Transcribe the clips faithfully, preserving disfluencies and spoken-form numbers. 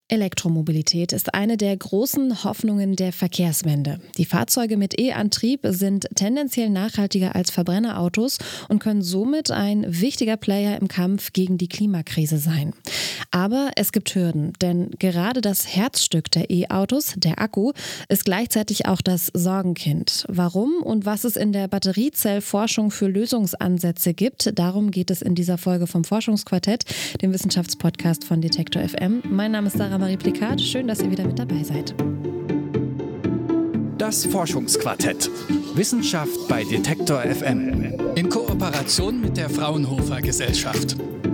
Elektromobilität ist eine der großen Hoffnungen der Verkehrswende. Die Fahrzeuge mit E-Antrieb sind tendenziell nachhaltiger als Verbrennerautos und können somit ein wichtiger Player im Kampf gegen die Klimakrise sein. Aber es gibt Hürden, denn gerade das Herzstück der E-Autos, der Akku, ist gleichzeitig auch das Sorgenkind. Warum und was es in der Batteriezellforschung für Lösungsansätze gibt, darum geht es in dieser Folge vom Forschungsquartett, dem Wissenschaftspodcast von Detektor F M. Mein Name ist Sarah Marie Plikat. Schön, dass ihr wieder mit dabei seid. Das Forschungsquartett. Wissenschaft bei Detektor F M. In Kooperation mit der Fraunhofer Gesellschaft.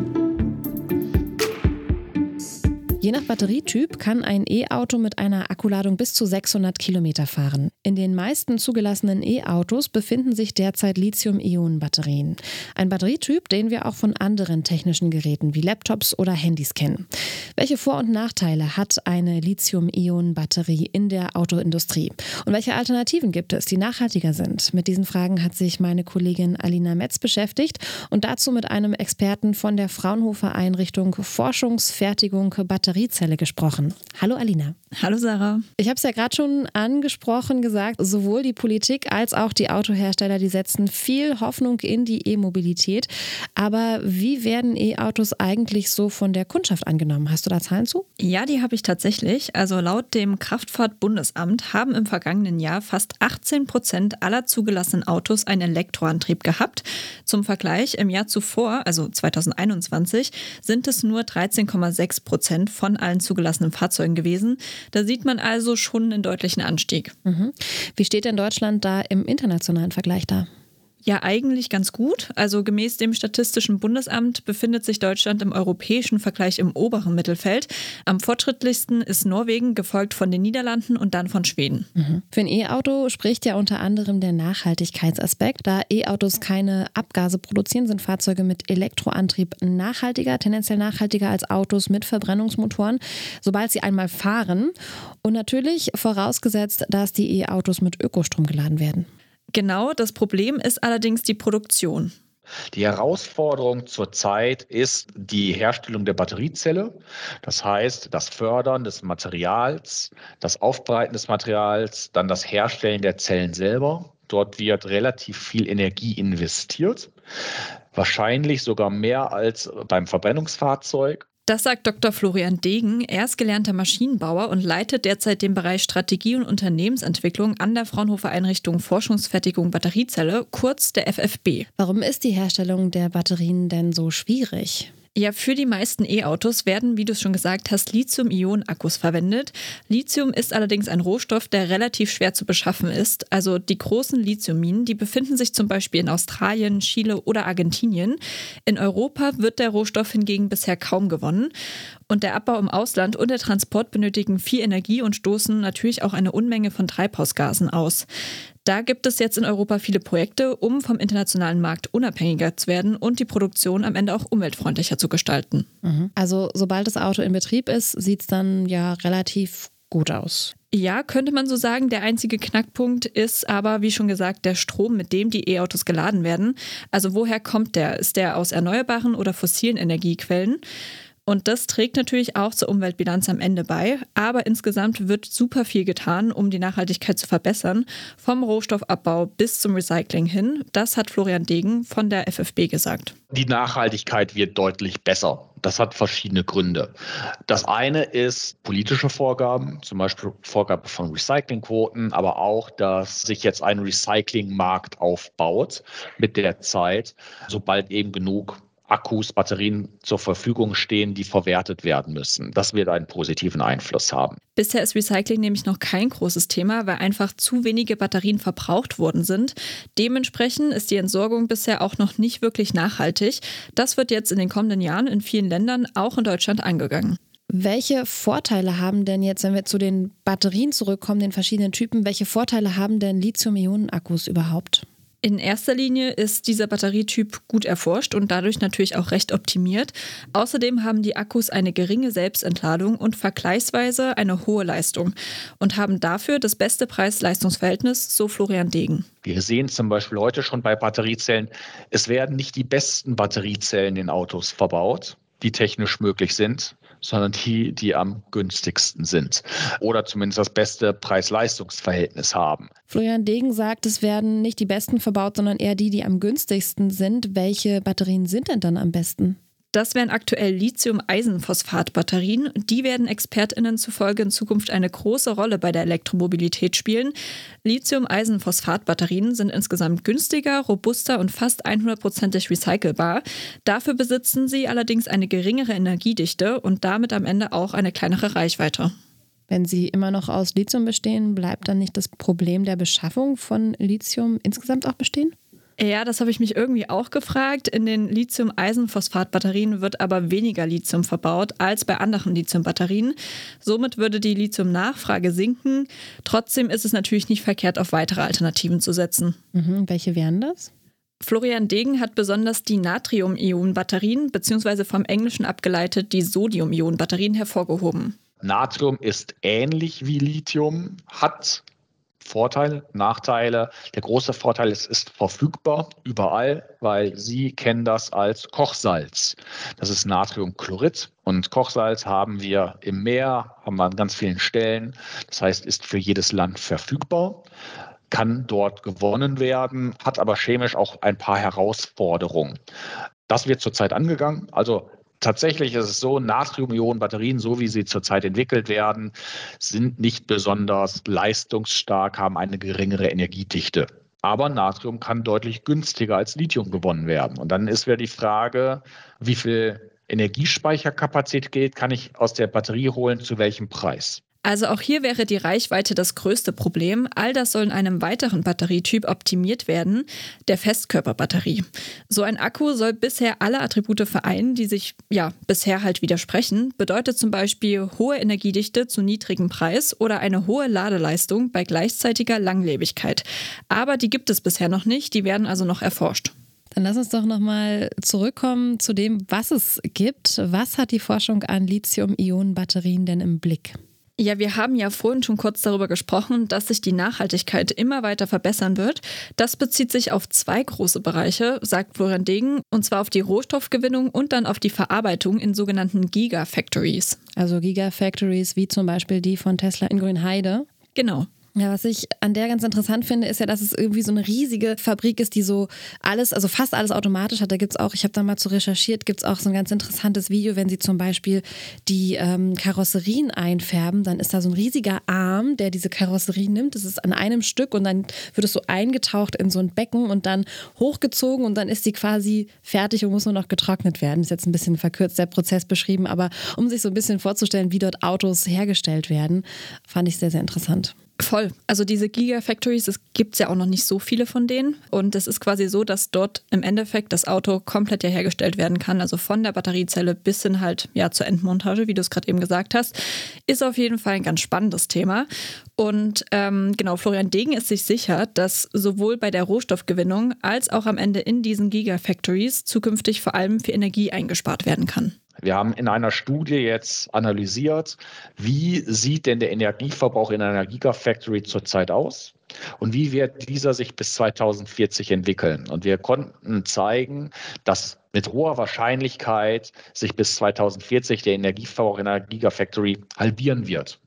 Je nach Batterietyp kann ein E-Auto mit einer Akkuladung bis zu sechshundert Kilometer fahren. In den meisten zugelassenen E-Autos befinden sich derzeit Lithium-Ionen-Batterien. Ein Batterietyp, den wir auch von anderen technischen Geräten wie Laptops oder Handys kennen. Welche Vor- und Nachteile hat eine Lithium-Ionen-Batterie in der Autoindustrie? Und welche Alternativen gibt es, die nachhaltiger sind? Mit diesen Fragen hat sich meine Kollegin Alina Metz beschäftigt und dazu mit einem Experten von der Fraunhofer Einrichtung Forschungsfertigung Batteriezelle gesprochen. Hallo Alina. Hallo Sarah. Ich habe es ja gerade schon angesprochen gesagt, sowohl die Politik als auch die Autohersteller, die setzen viel Hoffnung in die E-Mobilität. Aber wie werden E-Autos eigentlich so von der Kundschaft angenommen? Hast du da Zahlen zu? Ja, die habe ich tatsächlich. Also laut dem Kraftfahrtbundesamt haben im vergangenen Jahr fast achtzehn Prozent aller zugelassenen Autos einen Elektroantrieb gehabt. Zum Vergleich, im Jahr zuvor, also zweitausendeinundzwanzig, sind es nur dreizehn Komma sechs Prozent von allen zugelassenen Fahrzeugen gewesen. Da sieht man also schon einen deutlichen Anstieg. Mhm. Wie steht denn Deutschland da im internationalen Vergleich da? Ja, eigentlich ganz gut. Also gemäß dem Statistischen Bundesamt befindet sich Deutschland im europäischen Vergleich im oberen Mittelfeld. Am fortschrittlichsten ist Norwegen, gefolgt von den Niederlanden und dann von Schweden. Mhm. Für ein E-Auto spricht ja unter anderem der Nachhaltigkeitsaspekt. Da E-Autos keine Abgase produzieren, sind Fahrzeuge mit Elektroantrieb nachhaltiger, tendenziell nachhaltiger als Autos mit Verbrennungsmotoren, sobald sie einmal fahren. Und natürlich vorausgesetzt, dass die E-Autos mit Ökostrom geladen werden. Genau, das Problem ist allerdings die Produktion. Die Herausforderung zurzeit ist die Herstellung der Batteriezelle. Das heißt, das Fördern des Materials, das Aufbereiten des Materials, dann das Herstellen der Zellen selber. Dort wird relativ viel Energie investiert, wahrscheinlich sogar mehr als beim Verbrennungsfahrzeug. Das sagt Doktor Florian Degen. Er ist gelernter Maschinenbauer und leitet derzeit den Bereich Strategie und Unternehmensentwicklung an der Fraunhofer Einrichtung Forschungsfertigung Batteriezelle, kurz der F F B. Warum ist die Herstellung der Batterien denn so schwierig? Ja, für die meisten E-Autos werden, wie du es schon gesagt hast, Lithium-Ionen-Akkus verwendet. Lithium ist allerdings ein Rohstoff, der relativ schwer zu beschaffen ist. Also die großen Lithiumminen, die befinden sich zum Beispiel in Australien, Chile oder Argentinien. In Europa wird der Rohstoff hingegen bisher kaum gewonnen. Und der Abbau im Ausland und der Transport benötigen viel Energie und stoßen natürlich auch eine Unmenge von Treibhausgasen aus. Da gibt es jetzt in Europa viele Projekte, um vom internationalen Markt unabhängiger zu werden und die Produktion am Ende auch umweltfreundlicher zu gestalten. Also sobald das Auto in Betrieb ist, sieht es dann ja relativ gut aus. Ja, könnte man so sagen. Der einzige Knackpunkt ist aber, wie schon gesagt, der Strom, mit dem die E-Autos geladen werden. Also woher kommt der? Ist der aus erneuerbaren oder fossilen Energiequellen? Und das trägt natürlich auch zur Umweltbilanz am Ende bei. Aber insgesamt wird super viel getan, um die Nachhaltigkeit zu verbessern. Vom Rohstoffabbau bis zum Recycling hin. Das hat Florian Degen von der F F B gesagt. Die Nachhaltigkeit wird deutlich besser. Das hat verschiedene Gründe. Das eine ist politische Vorgaben, zum Beispiel Vorgabe von Recyclingquoten, aber auch, dass sich jetzt ein Recyclingmarkt aufbaut mit der Zeit, sobald eben genug Akkus, Batterien zur Verfügung stehen, die verwertet werden müssen. Das wird einen positiven Einfluss haben. Bisher ist Recycling nämlich noch kein großes Thema, weil einfach zu wenige Batterien verbraucht worden sind. Dementsprechend ist die Entsorgung bisher auch noch nicht wirklich nachhaltig. Das wird jetzt in den kommenden Jahren in vielen Ländern, auch in Deutschland, angegangen. Welche Vorteile haben denn jetzt, wenn wir zu den Batterien zurückkommen, den verschiedenen Typen, welche Vorteile haben denn Lithium-Ionen-Akkus überhaupt? In erster Linie ist dieser Batterietyp gut erforscht und dadurch natürlich auch recht optimiert. Außerdem haben die Akkus eine geringe Selbstentladung und vergleichsweise eine hohe Leistung und haben dafür das beste Preis-Leistungs-Verhältnis, so Florian Degen. Wir sehen zum Beispiel heute schon bei Batteriezellen, es werden nicht die besten Batteriezellen in Autos verbaut, die technisch möglich sind, sondern die, die am günstigsten sind oder zumindest das beste Preis-Leistungs-Verhältnis haben. Florian Degen sagt, es werden nicht die besten verbaut, sondern eher die, die am günstigsten sind. Welche Batterien sind denn dann am besten? Das wären aktuell Lithium-Eisenphosphat-Batterien. Die werden ExpertInnen zufolge in Zukunft eine große Rolle bei der Elektromobilität spielen. Lithium-Eisenphosphat-Batterien sind insgesamt günstiger, robuster und fast hundertprozentig recycelbar. Dafür besitzen sie allerdings eine geringere Energiedichte und damit am Ende auch eine kleinere Reichweite. Wenn sie immer noch aus Lithium bestehen, bleibt dann nicht das Problem der Beschaffung von Lithium insgesamt auch bestehen? Ja, das habe ich mich irgendwie auch gefragt. In den Lithium-Eisenphosphat-Batterien wird aber weniger Lithium verbaut als bei anderen Lithium-Batterien. Somit würde die Lithium-Nachfrage sinken. Trotzdem ist es natürlich nicht verkehrt, auf weitere Alternativen zu setzen. Mhm, welche wären das? Florian Degen hat besonders die Natrium-Ionen-Batterien beziehungsweise vom Englischen abgeleitet die Sodium-Ionen-Batterien hervorgehoben. Natrium ist ähnlich wie Lithium, hat Vorteile, Nachteile. Der große Vorteil ist, es ist verfügbar überall, weil Sie kennen das als Kochsalz. Das ist Natriumchlorid und Kochsalz haben wir im Meer, haben wir an ganz vielen Stellen. Das heißt, ist für jedes Land verfügbar, kann dort gewonnen werden, hat aber chemisch auch ein paar Herausforderungen. Das wird zurzeit angegangen. Also tatsächlich ist es so, Natrium-Ionen-Batterien, so wie sie zurzeit entwickelt werden, sind nicht besonders leistungsstark, haben eine geringere Energiedichte. Aber Natrium kann deutlich günstiger als Lithium gewonnen werden. Und dann ist wieder die Frage, wie viel Energiespeicherkapazität kann ich aus der Batterie holen, zu welchem Preis? Also auch hier wäre die Reichweite das größte Problem. All das soll in einem weiteren Batterietyp optimiert werden, der Festkörperbatterie. So ein Akku soll bisher alle Attribute vereinen, die sich ja bisher halt widersprechen. Bedeutet zum Beispiel hohe Energiedichte zu niedrigem Preis oder eine hohe Ladeleistung bei gleichzeitiger Langlebigkeit. Aber die gibt es bisher noch nicht, die werden also noch erforscht. Dann lass uns doch nochmal zurückkommen zu dem, was es gibt. Was hat die Forschung an Lithium-Ionen-Batterien denn im Blick? Ja, wir haben ja vorhin schon kurz darüber gesprochen, dass sich die Nachhaltigkeit immer weiter verbessern wird. Das bezieht sich auf zwei große Bereiche, sagt Florian Degen, und zwar auf die Rohstoffgewinnung und dann auf die Verarbeitung in sogenannten Gigafactories. Also Gigafactories wie zum Beispiel die von Tesla in Grünheide. Genau. Ja, was ich an der ganz interessant finde, ist ja, dass es irgendwie so eine riesige Fabrik ist, die so alles, also fast alles automatisch hat. Da gibt's auch, ich habe da mal zu recherchiert, gibt's auch so ein ganz interessantes Video, wenn sie zum Beispiel die ähm, Karosserien einfärben, dann ist da so ein riesiger Arm, der diese Karosserie nimmt. Das ist an einem Stück und dann wird es so eingetaucht in so ein Becken und dann hochgezogen und dann ist die quasi fertig und muss nur noch getrocknet werden. Ist jetzt ein bisschen verkürzt der Prozess beschrieben, aber um sich so ein bisschen vorzustellen, wie dort Autos hergestellt werden, fand ich sehr, sehr interessant. Voll. Also diese Gigafactories, es gibt ja auch noch nicht so viele von denen. Und es ist quasi so, dass dort im Endeffekt das Auto komplett ja hergestellt werden kann. Also von der Batteriezelle bis hin halt ja zur Endmontage, wie du es gerade eben gesagt hast. Ist auf jeden Fall ein ganz spannendes Thema. Und ähm, genau, Florian Degen ist sich sicher, dass sowohl bei der Rohstoffgewinnung als auch am Ende in diesen Gigafactories zukünftig vor allem für Energie eingespart werden kann. Wir haben in einer Studie jetzt analysiert, wie sieht denn der Energieverbrauch in einer Gigafactory zurzeit aus und wie wird dieser sich bis zweitausendvierzig entwickeln. Und wir konnten zeigen, dass mit hoher Wahrscheinlichkeit sich bis zweitausendvierzig der Energieverbrauch in einer Gigafactory halbieren wird.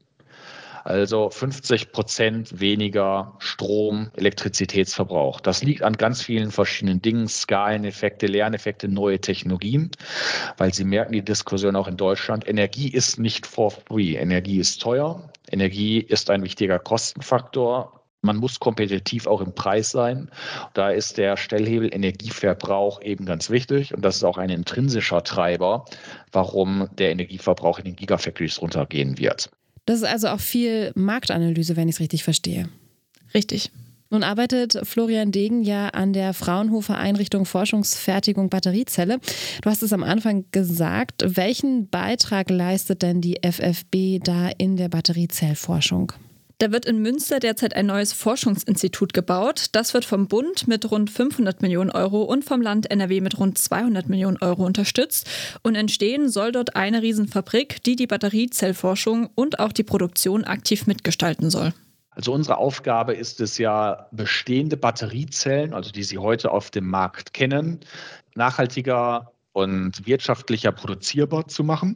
Also fünfzig Prozent weniger Strom, Elektrizitätsverbrauch. Das liegt an ganz vielen verschiedenen Dingen, Skaleneffekte, Lerneffekte, neue Technologien, weil Sie merken die Diskussion auch in Deutschland. Energie ist nicht for free. Energie ist teuer. Energie ist ein wichtiger Kostenfaktor. Man muss kompetitiv auch im Preis sein. Da ist der Stellhebel Energieverbrauch eben ganz wichtig. Und das ist auch ein intrinsischer Treiber, warum der Energieverbrauch in den Gigafactories runtergehen wird. Das ist also auch viel Marktanalyse, wenn ich es richtig verstehe. Richtig. Nun arbeitet Florian Degen ja an der Fraunhofer Einrichtung Forschungsfertigung Batteriezelle. Du hast es am Anfang gesagt. Welchen Beitrag leistet denn die F F B da in der Batteriezellforschung? Da wird in Münster derzeit ein neues Forschungsinstitut gebaut. Das wird vom Bund mit rund fünfhundert Millionen Euro und vom Land N R W mit rund zweihundert Millionen Euro unterstützt. Und entstehen soll dort eine Riesenfabrik, die die Batteriezellforschung und auch die Produktion aktiv mitgestalten soll. Also unsere Aufgabe ist es ja, bestehende Batteriezellen, also die Sie heute auf dem Markt kennen, nachhaltiger und wirtschaftlicher produzierbar zu machen.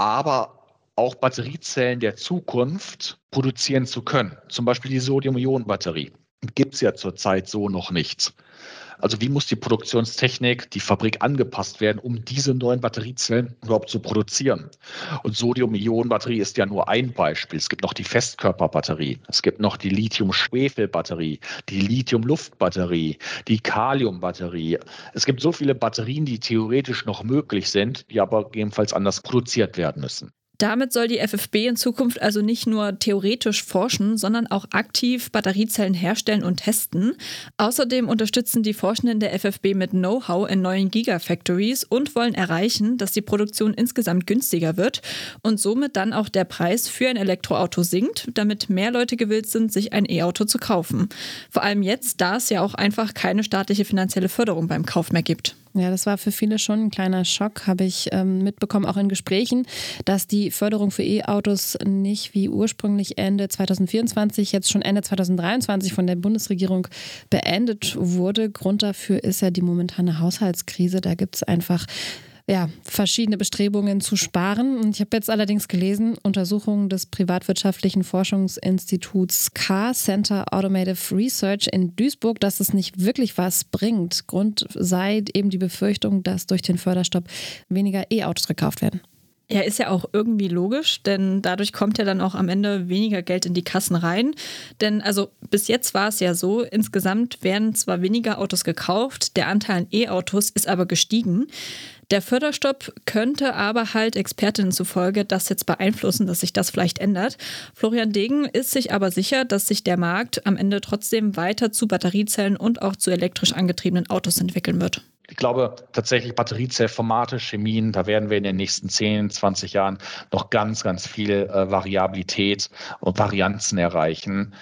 aber auch Batteriezellen der Zukunft produzieren zu können. Zum Beispiel die Sodium-Ionen-Batterie. Gibt es ja zurzeit so noch nicht. Also wie muss die Produktionstechnik, die Fabrik angepasst werden, um diese neuen Batteriezellen überhaupt zu produzieren? Und Sodium-Ionen-Batterie ist ja nur ein Beispiel. Es gibt noch die Festkörperbatterie, es gibt noch die Lithium-Schwefel-Batterie, die Lithium-Luft-Batterie, die Kalium-Batterie. Es gibt so viele Batterien, die theoretisch noch möglich sind, die aber gegebenenfalls anders produziert werden müssen. Damit soll die F F B in Zukunft also nicht nur theoretisch forschen, sondern auch aktiv Batteriezellen herstellen und testen. Außerdem unterstützen die Forschenden der F F B mit Know-how in neuen Gigafactories und wollen erreichen, dass die Produktion insgesamt günstiger wird und somit dann auch der Preis für ein Elektroauto sinkt, damit mehr Leute gewillt sind, sich ein E-Auto zu kaufen. Vor allem jetzt, da es ja auch einfach keine staatliche finanzielle Förderung beim Kauf mehr gibt. Ja, das war für viele schon ein kleiner Schock, habe ich ähm, mitbekommen, auch in Gesprächen, dass die Förderung für E-Autos nicht wie ursprünglich Ende zwanzig vierundzwanzig, jetzt schon Ende zwanzig dreiundzwanzig von der Bundesregierung beendet wurde. Grund dafür ist ja die momentane Haushaltskrise. Da gibt es einfach ja, verschiedene Bestrebungen zu sparen. Und ich habe jetzt allerdings gelesen, Untersuchungen des privatwirtschaftlichen Forschungsinstituts Car Center Automotive Research in Duisburg, dass es nicht wirklich was bringt. Grund sei eben die Befürchtung, dass durch den Förderstopp weniger E-Autos gekauft werden. Ja, ist ja auch irgendwie logisch, denn dadurch kommt ja dann auch am Ende weniger Geld in die Kassen rein. Denn also bis jetzt war es ja so, insgesamt werden zwar weniger Autos gekauft, der Anteil an E-Autos ist aber gestiegen. Der Förderstopp könnte aber halt Expertinnen zufolge das jetzt beeinflussen, dass sich das vielleicht ändert. Florian Degen ist sich aber sicher, dass sich der Markt am Ende trotzdem weiter zu Batteriezellen und auch zu elektrisch angetriebenen Autos entwickeln wird. Ich glaube tatsächlich Batteriezellformate, Chemien, da werden wir in den nächsten zehn, zwanzig Jahren noch ganz, ganz viel äh, Variabilität und Varianzen erreichen.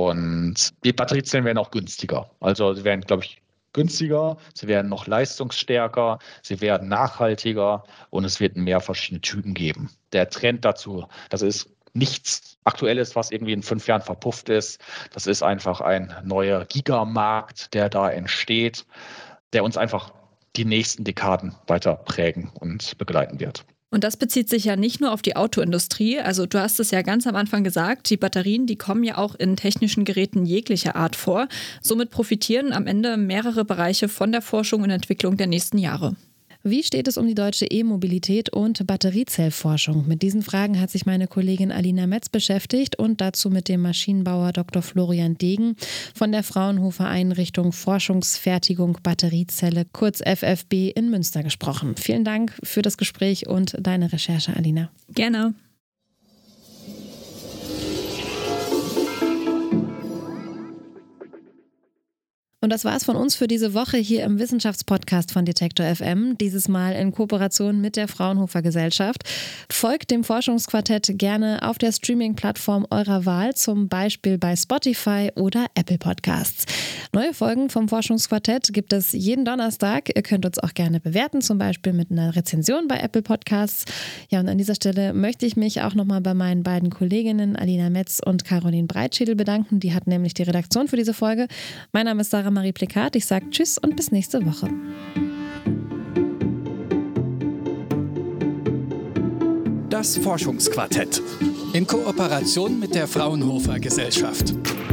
Und die Batteriezellen werden auch günstiger. Also sie werden, glaube ich, günstiger, sie werden noch leistungsstärker, sie werden nachhaltiger und es wird mehr verschiedene Typen geben. Der Trend dazu, das ist nichts Aktuelles, was irgendwie in fünf Jahren verpufft ist. Das ist einfach ein neuer Gigamarkt, der da entsteht, der uns einfach die nächsten Dekaden weiter prägen und begleiten wird. Und das bezieht sich ja nicht nur auf die Autoindustrie. Also du hast es ja ganz am Anfang gesagt, die Batterien, die kommen ja auch in technischen Geräten jeglicher Art vor. Somit profitieren am Ende mehrere Bereiche von der Forschung und Entwicklung der nächsten Jahre. Wie steht es um die deutsche E-Mobilität und Batteriezellforschung? Mit diesen Fragen hat sich meine Kollegin Alina Metz beschäftigt und dazu mit dem Maschinenbauer Doktor Florian Degen von der Fraunhofer Einrichtung Forschungsfertigung Batteriezelle, kurz F F B, in Münster gesprochen. Vielen Dank für das Gespräch und deine Recherche, Alina. Gerne. Und das war's von uns für diese Woche hier im Wissenschaftspodcast von Detektor F M, dieses Mal in Kooperation mit der Fraunhofer Gesellschaft. Folgt dem Forschungsquartett gerne auf der Streaming-Plattform eurer Wahl, zum Beispiel bei Spotify oder Apple Podcasts. Neue Folgen vom Forschungsquartett gibt es jeden Donnerstag. Ihr könnt uns auch gerne bewerten, zum Beispiel mit einer Rezension bei Apple Podcasts. Ja, und an dieser Stelle möchte ich mich auch nochmal bei meinen beiden Kolleginnen Alina Metz und Caroline Breitschädel bedanken. Die hat nämlich die Redaktion für diese Folge. Mein Name ist Sarah Marie Plikat. Ich sage Tschüss und bis nächste Woche. Das Forschungsquartett in Kooperation mit der Fraunhofer Gesellschaft.